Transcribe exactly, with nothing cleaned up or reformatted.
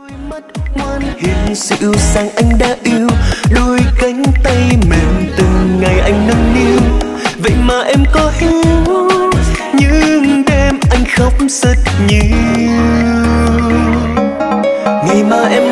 mắt ngoan hiền dịu dàng anh đã yêu, đôi cánh tay mềm từng ngày anh nâng niu, vậy mà em có hiểu những đêm anh khóc rất nhiều. Ngày mà em